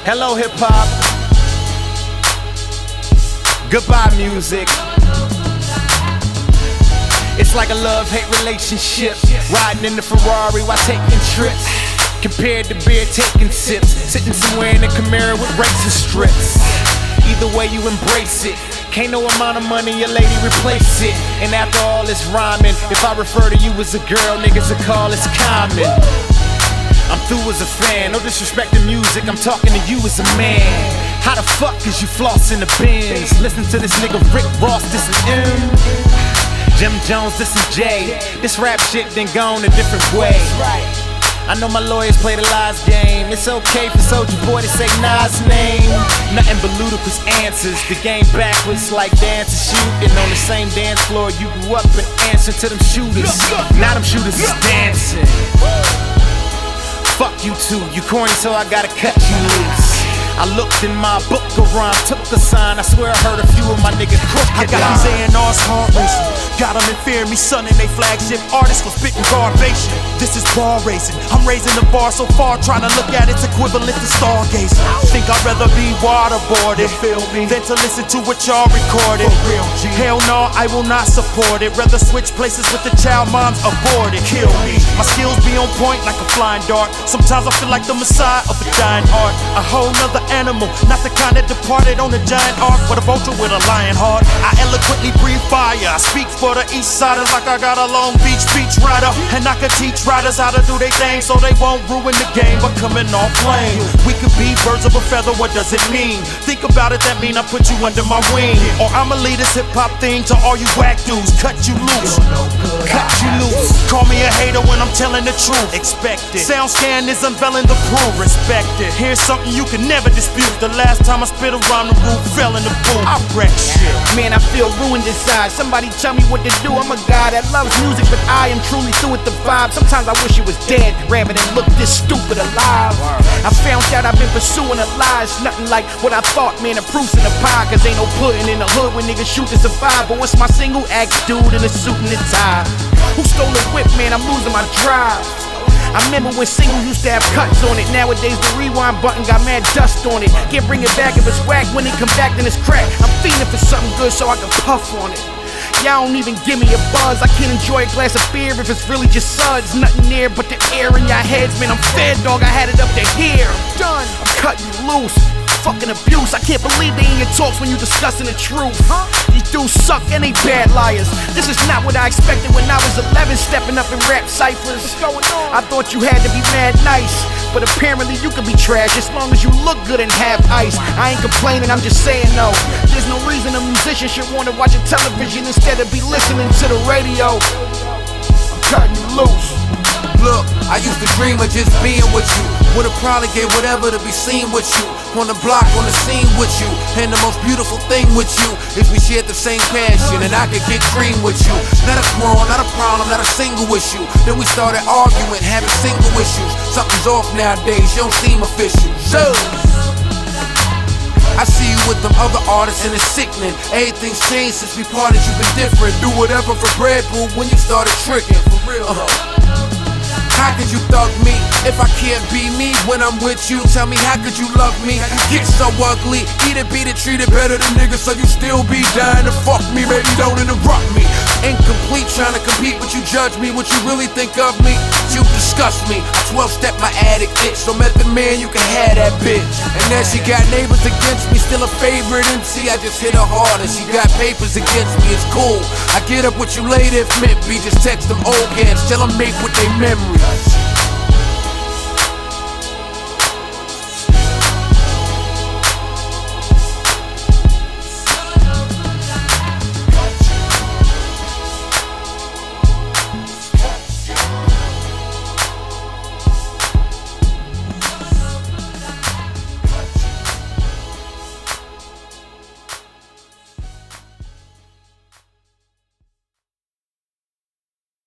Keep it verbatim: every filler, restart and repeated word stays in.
Hello hip hop. Goodbye music. It's like a love-hate relationship. Riding in the Ferrari while taking trips. Compared to beer taking sips. Sitting somewhere in a Camaro with racing strips. Either way you embrace it. Can't no amount of money your lady replace it. And after all this rhyming, if I refer to you as a girl, niggas will call it's common. I'm through as a fan, no disrespect to music, I'm talking to you as a man. How the fuck is you flossing the bins? Listen to this nigga Rick Ross, this is M. Jim Jones, this is J. This rap shit then gone a different way. I know my lawyers play the lies game. It's okay for Soulja Boy to say Nas' name. Nothing but ludicrous answers. The game backwards like dancing, shooting on the same dance floor you grew up and answering to them shooters. Now them shooters is dancing. Fuck you too, you corny so I gotta cut you loose. I looked in my book of rhyme, took the sign. I swear I heard a few of my niggas crooked. I got these A and R's heart racing. Got them in fear of me, son, and they flagship artists for spitting garbation. This is bar racing. I'm raising the bar so far, trying to look at its equivalent to stargazing. Think I'd rather be waterboarded than to listen to what y'all recorded. Hell no, I will not support it. Rather switch places with the child moms aborted. Kill me. My skills be on point like a flying dart. Sometimes I feel like the messiah of a dying art. A whole nother animal, not the kind that departed on a giant ark, but a vulture with a lion heart. I eloquently breathe fire. I speak for the east siders like I got a Long Beach beach rider. And I can teach riders how to do their thing so they won't ruin the game by coming off lame. We could be birds of a feather, what does it mean? Think about it, that mean I put you under my wing. Or I'ma lead this hip hop thing to all you whack dudes. Cut you loose, cut you loose. Call me a hater when I'm telling the truth. Expect it. SoundScan is unveiling the proof. Respect it. Here's something you can never dispute. The last time I spit around the roof, fell in the booth. I wreck shit. Man, I feel ruined inside. Somebody tell me what to do. I'm a guy that loves music, but I am truly through with the vibe. Sometimes I wish it was dead rather than look this stupid alive. I found out I've been pursuing a lie. It's nothing like what I thought, man. The proof's in the pie. Cause ain't no pudding in the hood when niggas shoot to survive. But what's my single act dude in a suit and a tie? Who stole the whip, man? I'm losing my drive. I remember when singles used to have cuts on it. Nowadays the rewind button got mad dust on it. Can't bring it back if it's whack. When it come back then it's crack. I'm feeling for something good so I can puff on it. Y'all don't even give me a buzz. I can't enjoy a glass of beer if it's really just suds. Nothing there but the air in your heads. Man, I'm fed, dog. I had it up to here. I'm done. I'm cutting you loose. Fucking abuse. I can't believe they in your talks when you discussing the truth. Huh? These dudes suck and they bad liars. This is not what I expected when I was eleven, stepping up in rap ciphers. What's going on? I thought you had to be mad nice, but apparently you can be trash as long as you look good and have ice. I ain't complaining, I'm just saying no. There's no reason a musician should want to watch a television instead of be listening to the radio. I'm cutting you loose. Look, I used to dream of just being with you. Would've probably gave whatever to be seen with you. On the block, on the scene with you. And the most beautiful thing with you is we shared the same passion and I could get cream with you. Not a quarrel, not a problem, not a single issue. Then we started arguing, having single issues. Something's off nowadays, you don't seem official. So I see you with them other artists and it's sickening. Everything's changed since we parted, you've been different. Do whatever for bread, boo, when you started tricking. For real, uh-huh. How could you thug me if I can't be me when I'm with you? Tell me, how could you love me? Get so ugly, eat it, beat it, treat it better than niggas, so you still be dying to fuck me. Baby, don't interrupt me. Incomplete, trying to compete, but you judge me. What you really think of me? You disgust me. I twelve-step my attic itch, so Method Man, you can have that bitch. And then she got neighbors against me, still a favorite M C. I just hit her hard and she got papers against me. It's cool. I get up with you later if meant be. Just text them old cats, tell them make with their memories.